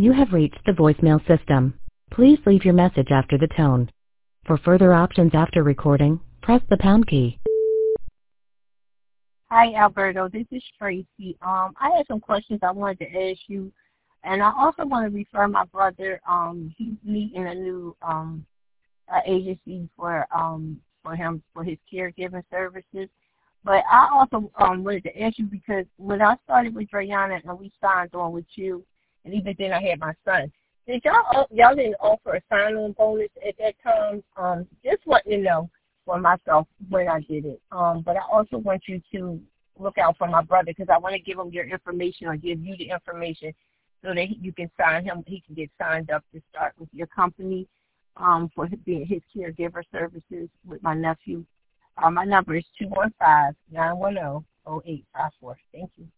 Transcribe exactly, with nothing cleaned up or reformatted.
You have reached the voicemail system. Please leave your message after the tone. For further options after recording, press the pound key. Hi, Alberto. This is Tracy. Um, I had some questions I wanted to ask you, and I also want to refer my brother. Um, he's meeting a new um, uh, agency for um, for him for his caregiving services. But I also um, wanted to ask you because when I started with Drayana and we signed on with you, and even then I had my son. Did y'all y'all didn't offer a sign-on bonus at that time? Um, just want to know for myself when I did it. Um, but I also want you to look out for my brother because I want to give him your information or give you the information so that he, you can sign him. He can get signed up to start with your company um, for his, being his caregiver services with my nephew. Uh, my number is two one five, nine one zero, zero eight five four. Thank you.